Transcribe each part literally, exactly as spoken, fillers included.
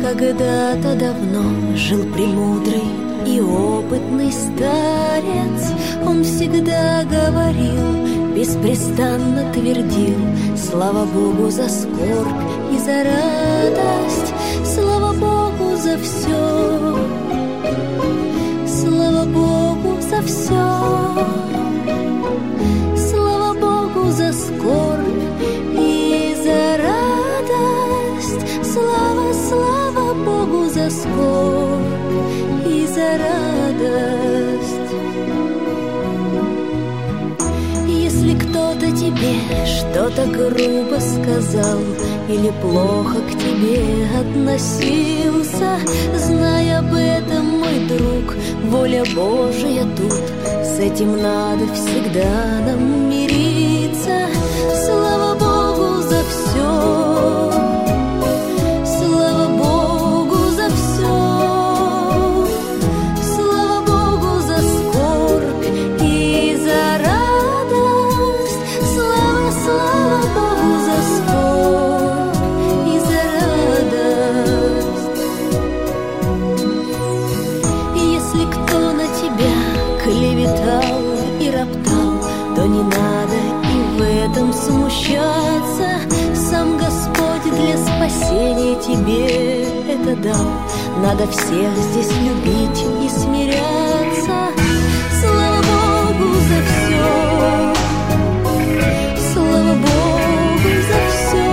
Когда-то давно жил премудрый и опытный старец. Он всегда говорил, беспрестанно твердил: слава Богу за скорбь и за радость, слава Богу за все, слава Богу за все, слава Богу за скорбь и за радость, слава, слава Богу за скорбь и за радость. Если кто-то тебе что-то грубо сказал или плохо к тебе относился, знай об этом, мой друг, воля Божия тут. С этим надо всегда нам мириться. Слава Богу за все, слава Богу за все, слава Богу за скорбь и за радость, слава, слава Богу за скорбь и за радость. Если кто на тебя клеветал и роптал, то не надо и в этом смущаться. Сам Господь для спасения тебе это дал. Надо всех здесь любить и смиряться. Слава Богу за все, слава Богу за все,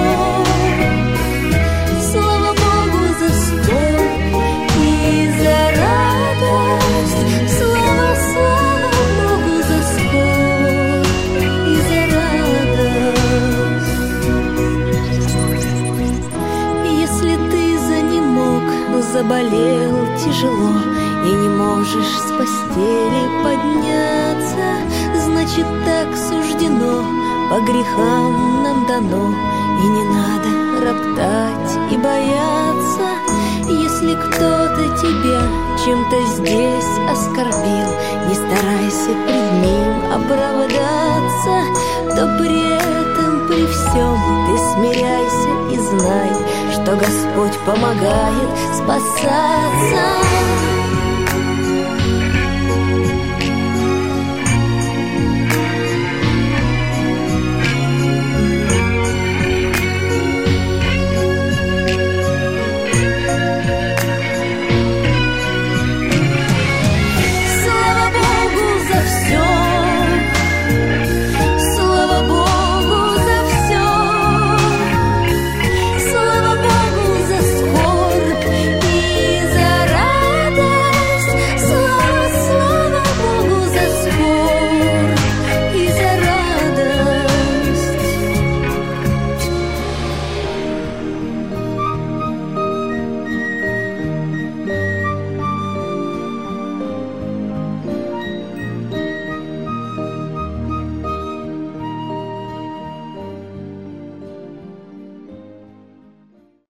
слава Богу за скорбь и за радость, слава, слава Богу за скорбь и за радость. Если ты занемог, заболел тяжело и не можешь с постели подняться, значит, так суждено, по грехам нам дано, и не надо роптать и бояться. Если кто-то тебя чем-то здесь оскорбил, не старайся пред ним оправдаться, то при этом, при всем ты смиряйся и знай, что Господь помогает спасаться.